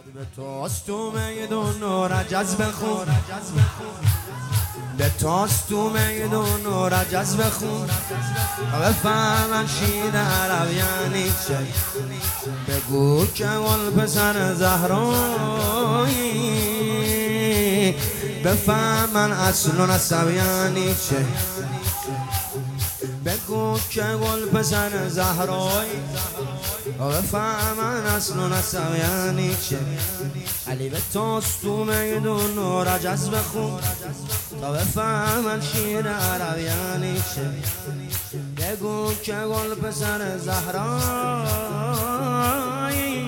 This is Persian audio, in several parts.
به توست تو میدون و رجز بخون، به توست تو میدون و رجز بخون، بفهمن شیر عرب یعنی چه، بگو که گل پسر زهرایی، بفهمن اصل و نسب یعنی چه، بگو که گل پسر زهرایی، بفهمن اصل و نسب یعنی چه. علی به توست تو میدون و رجز بخون تا بفهمن شیر عرب یعنی چه، بگو که گل پسر زهرایی،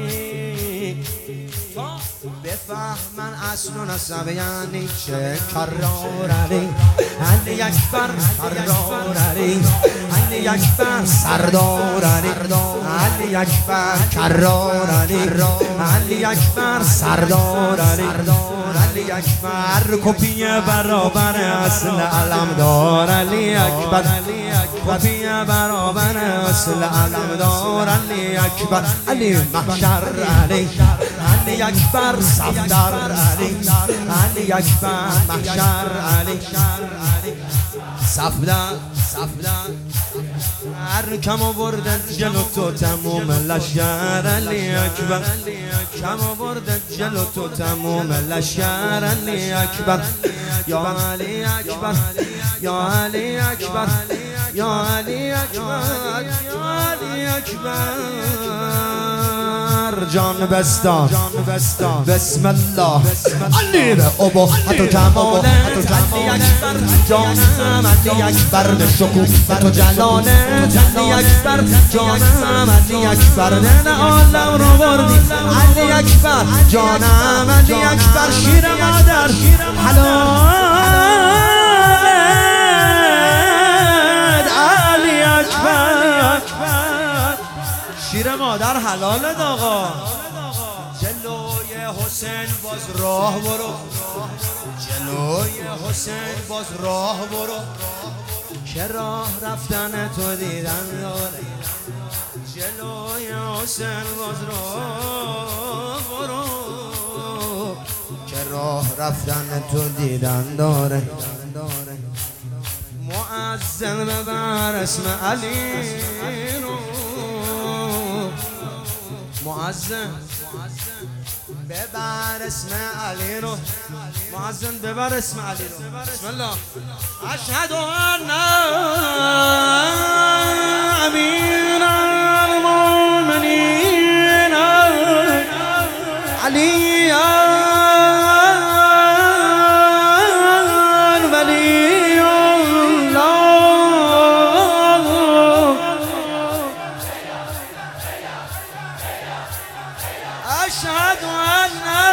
بفهمن اصل و نسب یعنی چه. کرار علی علی اکبر، کرار علی علی اکبر، سردار علی علی اکبر، کرار علی علی اکبر، سردار علی علی اکبر، کپی برابر اصل علمدار علی اکبر، کپی برابر اصل علمدار علی اکبر، علی محشر علی علی اکبر، صفدر علی علی اکبر، محشر علی صفدر هر کم آوردن جلو تو تموم لشکر علی اکبر، کم آوردن جلو تو تموم لشکر علی اکبر، یا علی اکبر یا علی اکبر یا علی اکبر یا علی اکبر، جان بستان بسم الله علی به ابهت و کمالت علی اکبر، جانم علی اکبر به شکوفت و جلالت علی اکبر، جانم علی اکبر دل عالم رو بردی علی اکبر، جانم علی اکبر، شیر مادر حلالت علی اکبر، شیر مادر حلالت آقا. جلوی حسین باز راه برو، جلوی حسین باز راه برو، که راه رفتن تو دیدن داره، جلوی حسین باز راه برو، که راه رفتن تو دیدن داره. مؤذن ببر اسم علی رو، مؤذن ببر اسم علی رو، مؤذن ببر اسم علی رو. بسم الله. اشهد ان امیر المؤمنین علی ولی الله، اشهد ان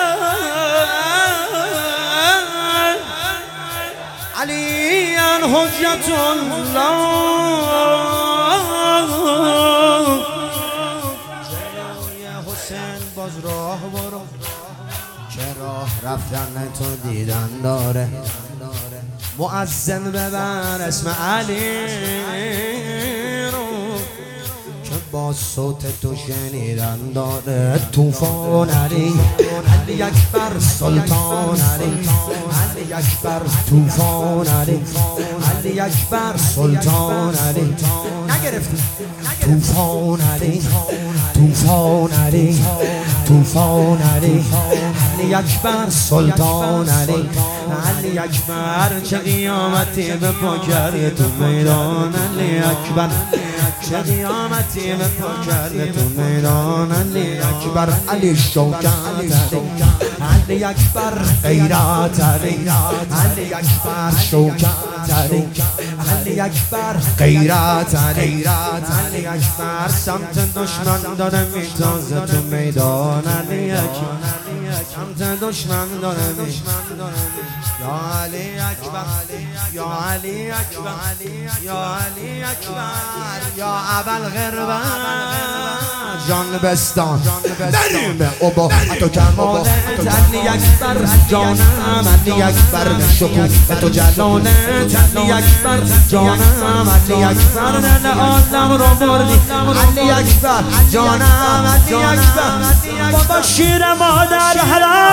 علی حجت الله، جلوی حسین باز راه برو، که راه رفتن تو دیدن داره. مؤذن ببر اسم علی رو، که با صوت تو شنیدن داره. طوفان علی علی اکبر، سلطان علی علی اکبر، طوفان علی علی اکبر، سلطان علی نگرفتی. طوفان علی طوفان علی طوفان علی علی اکبر، سلطان علی علی اکبر، چه قیامتی به پا کردی تو میدان علی اکبر، چه قیامتی به پا کردی تو میدان علی اکبر. علی شوکت علی اکبر، غیرت علی علی اکبر، شوکت علی علی اکبر، غیرت علی علی اکبر، سمت دشمن داره میتازه تو میدان علی اکبر، سمت دشمن داره یا علی اکبر یا علی اکبر یا علی اکبر یا ابوالقربه، جان بستان بریم به ابهت و کمالت علی اکبر، جانم علی اکبر به شکوفت و جلالت علی اکبر، جانم علی اکبر دل عالم رو بردی علی اکبر، جانم علی اکبر، بابا شیر مادر حلال